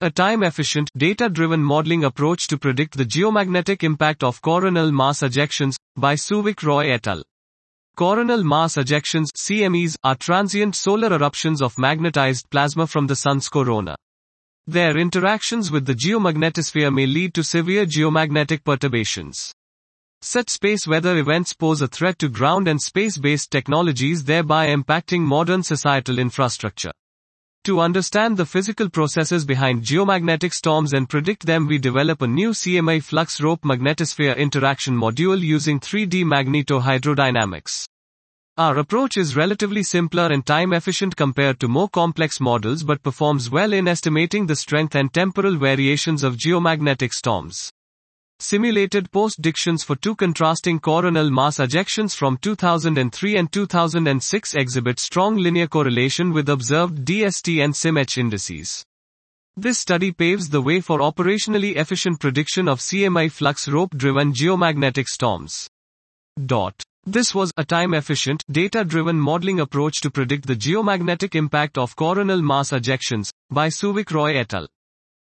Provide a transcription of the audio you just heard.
A time-efficient, data-driven modeling approach to predict the geomagnetic impact of coronal mass ejections, by Souvik Roy et al. Coronal mass ejections, CMEs, are transient solar eruptions of magnetized plasma from the sun's corona. Their interactions with the geomagnetosphere may lead to severe geomagnetic perturbations. Such space weather events pose a threat to ground and space-based technologies, thereby impacting modern societal infrastructure. To understand the physical processes behind geomagnetic storms and predict them, we develop a new CME flux rope magnetosphere interaction module using 3D magnetohydrodynamics. Our approach is relatively simpler and time-efficient compared to more complex models, but performs well in estimating the strength and temporal variations of geomagnetic storms. Simulated post-dictions for two contrasting coronal mass ejections from 2003 and 2006 exhibit strong linear correlation with observed DST and SIMH indices. This study paves the way for operationally efficient prediction of CME flux rope-driven geomagnetic storms. This was a time-efficient, data-driven modeling approach to predict the geomagnetic impact of coronal mass ejections, by Souvik Roy et al.